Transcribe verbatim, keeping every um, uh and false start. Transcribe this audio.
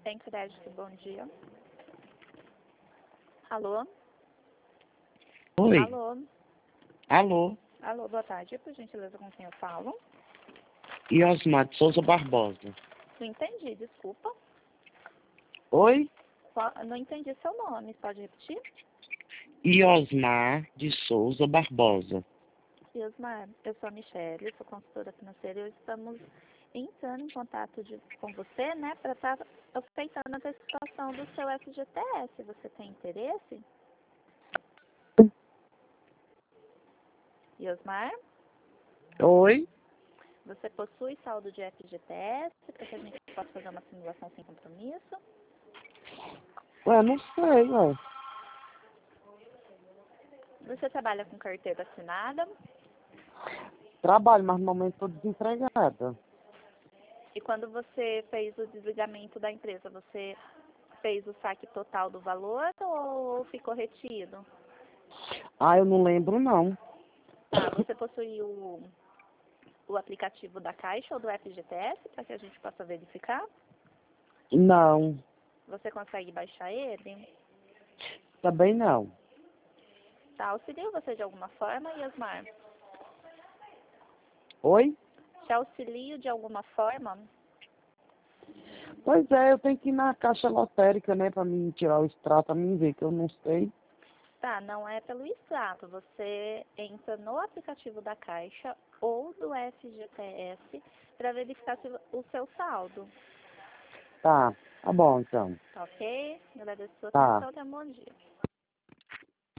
Tem crédito, bom dia. Alô? Oi. Alô? Alô. Alô, boa tarde. Por gentileza, com quem eu falo? Iosmar de Souza Barbosa. Não entendi, desculpa. Oi? Só- Não entendi seu nome, pode repetir? Iosmar de Souza Barbosa. Ismar, eu sou a Michelle, sou consultora financeira e hoje estamos entrando em contato de- com você, né, para estar aceitando a situação do seu F G T S. Você tem interesse? Ismar, Oi? você possui saldo de F G T S para que a gente possa fazer uma simulação sem compromisso? Ué, não sei, ué. Você trabalha com carteira assinada? Trabalho, mas no momento estou desempregada. E quando você fez o desligamento da empresa, você fez o saque total do valor ou ficou retido? Ah, eu não lembro, não. Tá, você possui o, o aplicativo da Caixa ou do F G T S para que a gente possa verificar? Não, Você consegue baixar ele? também não. Tá, auxilio você de alguma forma, Yasmar? Oi? Te auxilio de alguma forma? Pois é, eu tenho que ir na caixa lotérica, né, pra mim tirar o extrato, pra mim ver, que eu não sei. Tá, não é pelo extrato. Você entra no aplicativo da Caixa ou do F G T S para verificar se- o seu saldo. Tá, tá bom, então. Tá ok? Agradeço a sua Tá. atenção. Tenha um bom dia.